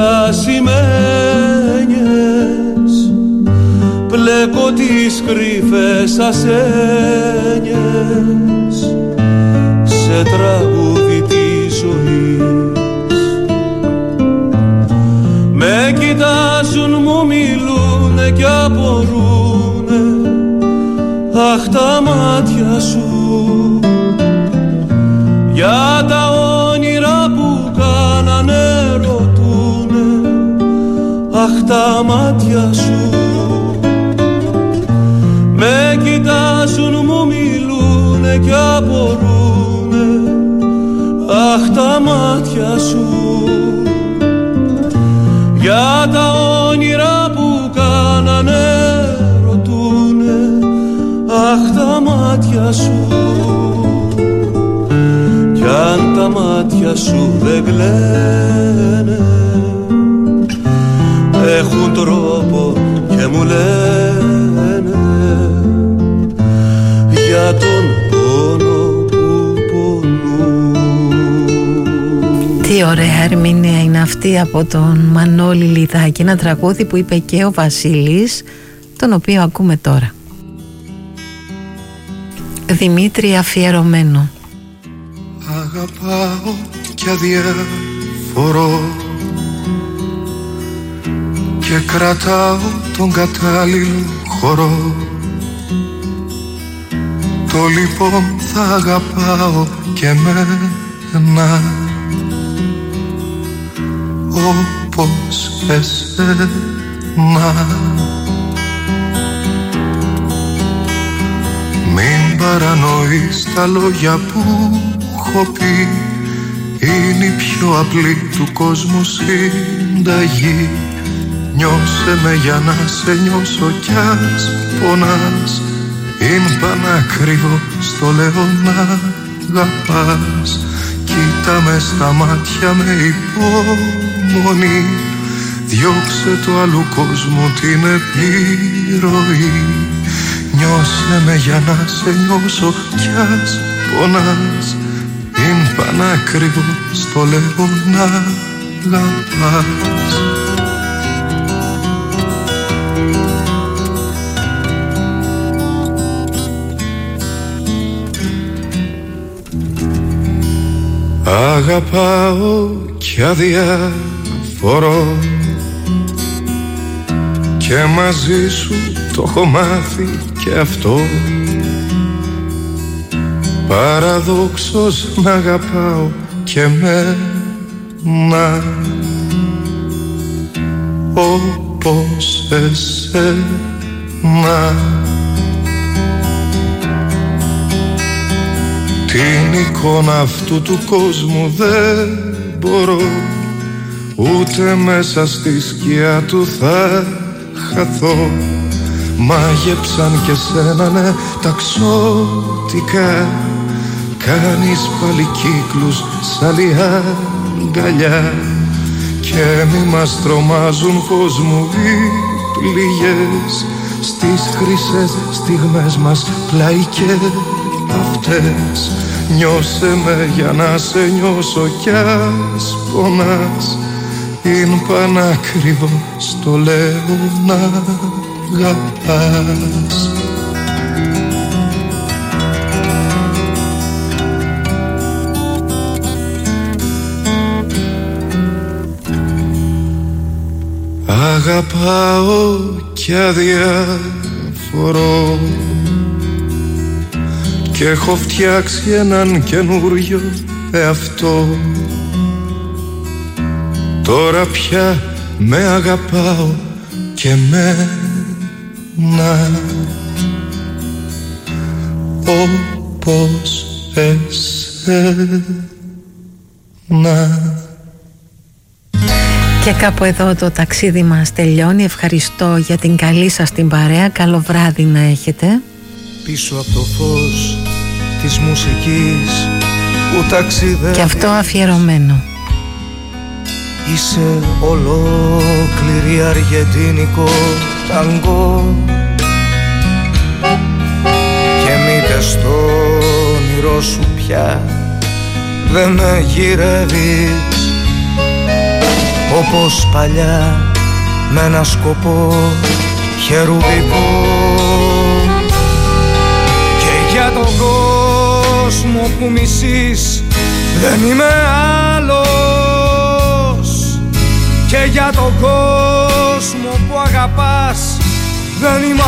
ασημένιες, πλέκω τις κρυφές ασένιες σε τραγούδι της ζωής. Με κοιτάζουν, μου μιλούνε κι απορούνε, αχ τα μάτια σου, για τα όνειρα που κάνανε ρωτούνε, αχ τα μάτια σου. Με κοιτάζουν, μου μιλούνε κι απορούνε, αχ τα μάτια σου, για τα όνειρα που κάνανε ρωτούνε, αχ τα μάτια σου. Κι αν τα μάτια σου δεν κλαίνε, έχουν τρόπο και μου λένε για τον πόνο που πονούν. Τι ωραία ερμηνεία είναι αυτή από τον Μανώλη Λιδάκη, ένα τραγούδι που είπε και ο Βασίλης, τον οποίο ακούμε τώρα. Δημήτρη, αφιερωμένο. Αγαπάω κι αδιαφορώ και κρατάω τον κατάλληλο χώρο. Το λοιπόν θα αγαπάω και εμένα όπως εσένα. Μην παρανοείς τα λόγια που έχω πει, είναι η πιο απλή του κόσμου συνταγή. Νιώσε με για να σε νιώσω κι ας πονάς, είναι πανάκριβο στο λέω να αγαπάς. Κοίτα με στα μάτια με υπομονή, διώξε το άλλου κόσμου την επιρροή. Νιώσε με για να σε νιώσω κι ας πονάς, είναι πανάκριβο στο λέω να αγαπάς. Αγαπάω κι αδιαφορώ και μαζί σου το έχω μάθει και αυτό. Παραδόξως να αγαπάω και εμένα όπως εσένα. Την εικόνα αυτού του κόσμου δεν μπορώ, ούτε μέσα στη σκιά του θα χαθώ. Μάγεψαν και σένα ναι ταξωτικά, κάνεις πάλι κύκλους σ' άλλη αγκαλιά. Και μη μας τρομάζουν πως μου οι πληγές, στις χρυσές στιγμές μας πλάι και αυτές. Νιώσε με για να σε νιώσω κι ας πονάς, είναι πανάκριβος, το λέω να αγαπάς. Αγαπάω κι αδιαφορώ και έχω φτιάξει έναν καινούριο εαυτό. Τώρα πια με αγαπάω και μένα όπως εσένα. Και κάπου εδώ το ταξίδι μας τελειώνει. Ευχαριστώ για την καλή σας την παρέα. Καλό βράδυ να έχετε. Πίσω από το φως της μουσικής που ταξιδεύει, και αυτό αφιερωμένο. Είσαι ολόκληρη αργεντίνικο ταγκό και μήτε στο όνειρό σου πια δεν με γυρεύεις όπως παλιά με ένα σκοπό χερουβικό. Και για τον κόσμο που μισείς δεν είμαι άλλος, και για τον κόσμο που αγαπάς δεν είμαι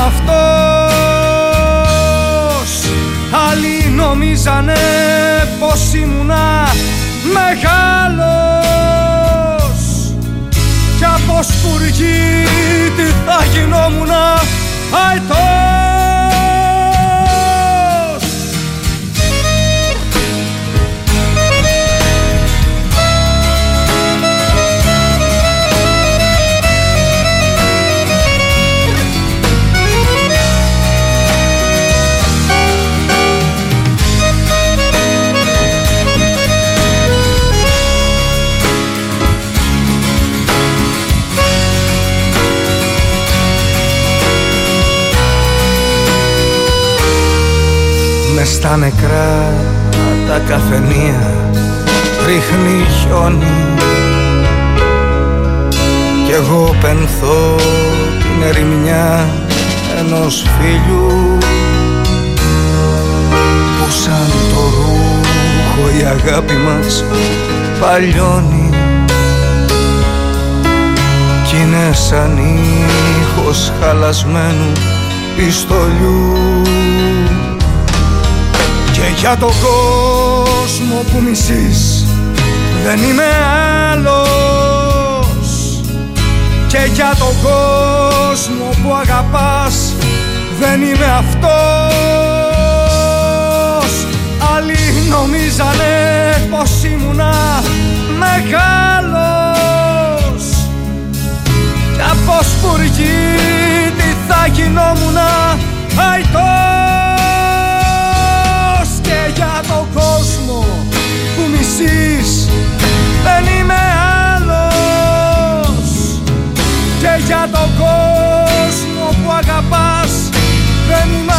αυτός. Άλλοι νομίζανε πως ήμουνα μεγάλος κι από σπουργίτη θα γινόμουνα αετός. Μες στα νεκρά τα καφενεία ρίχνει χιόνι κι εγώ πενθώ την ερημιά ενός φίλου που σαν το ρούχο η αγάπη μας παλιώνει κι είναι σαν ήχος χαλασμένου πιστολιού. Και για τον κόσμο που μισείς δεν είμαι άλλος, και για τον κόσμο που αγαπάς δεν είμαι αυτός. Άλλοι νομίζανε πως ήμουνα μεγάλος κι από σπουργίτη θα γινόμουνα αητός. Και για τον κόσμο που μισείς δεν είμαι άλλος, και για τον κόσμο που αγαπάς δεν είμαι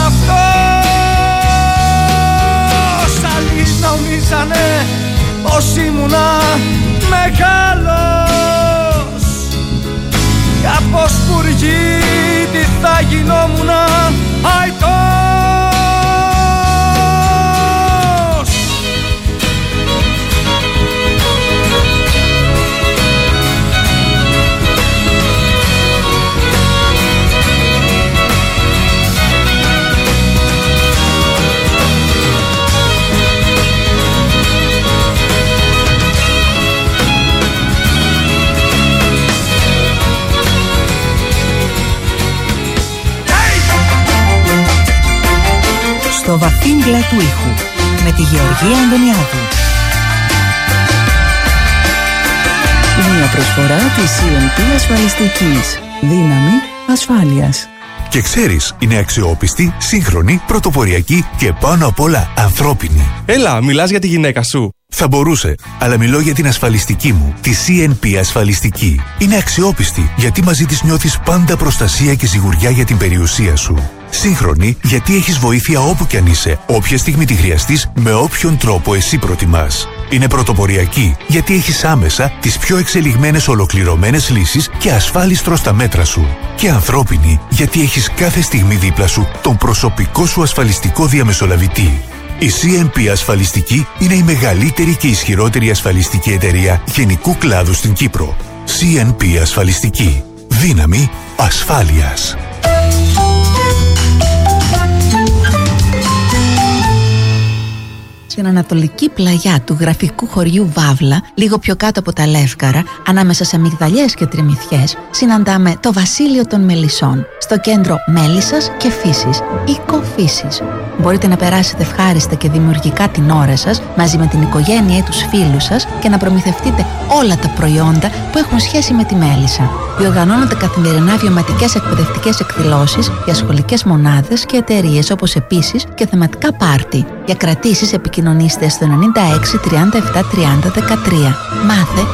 αυτός. Άλλοι νομίζανε πως ήμουνα μεγάλος κι από σπουργίτη θα γινόμουνα αητός. Στο βαθύ μπλε του ήχου με τη Γεωργία Αντωνιάδου. Μια προσφορά της σι εν πι ασφαλιστικής. Δύναμη ασφάλειας. Και ξέρεις, είναι αξιόπιστη, σύγχρονη, πρωτοποριακή και πάνω απ' όλα ανθρώπινη. Έλα, μιλάς για τη γυναίκα σου. Θα μπορούσε, αλλά μιλώ για την ασφαλιστική μου, τη σι εν πι ασφαλιστική. Είναι αξιόπιστη, γιατί μαζί της νιώθεις πάντα προστασία και σιγουριά για την περιουσία σου. Σύγχρονη, γιατί έχεις βοήθεια όπου κι αν είσαι, όποια στιγμή τη χρειαστείς, με όποιον τρόπο εσύ προτιμάς. είναι πρωτοποριακή γιατί έχεις άμεσα τις πιο εξελιγμένες ολοκληρωμένες λύσεις και ασφάλιστρο στα μέτρα σου. Και ανθρώπινη γιατί έχεις κάθε στιγμή δίπλα σου τον προσωπικό σου ασφαλιστικό διαμεσολαβητή. Η σι εν πι Ασφαλιστική είναι η μεγαλύτερη και ισχυρότερη ασφαλιστική εταιρεία γενικού κλάδου στην Κύπρο. σι εν πι Ασφαλιστική. Δύναμη ασφάλειας. Στην ανατολική πλαγιά του γραφικού χωριού Βάβλα, λίγο πιο κάτω από τα Λεύκαρα, ανάμεσα σε αμυγδαλιές και τριμηθιές, συναντάμε το Βασίλειο των Μελισσών, στο κέντρο μέλισσας και φύσης, οικοφύσης. Μπορείτε να περάσετε ευχάριστα και δημιουργικά την ώρα σας, μαζί με την οικογένεια ή τους φίλους σας και να προμηθευτείτε όλα τα προϊόντα που έχουν σχέση με τη μέλισσα. Διοργανώνονται καθημερινά βιωματικές εκπαιδευτικές εκδηλώσεις για σχολικές μονάδες και εταιρείες, όπως επίσης και θεματικά πάρτι. Για κρατήσεις επικοινωνήστε στο ενενήντα έξι τριάντα επτά τριάντα δεκατρία. Μάθε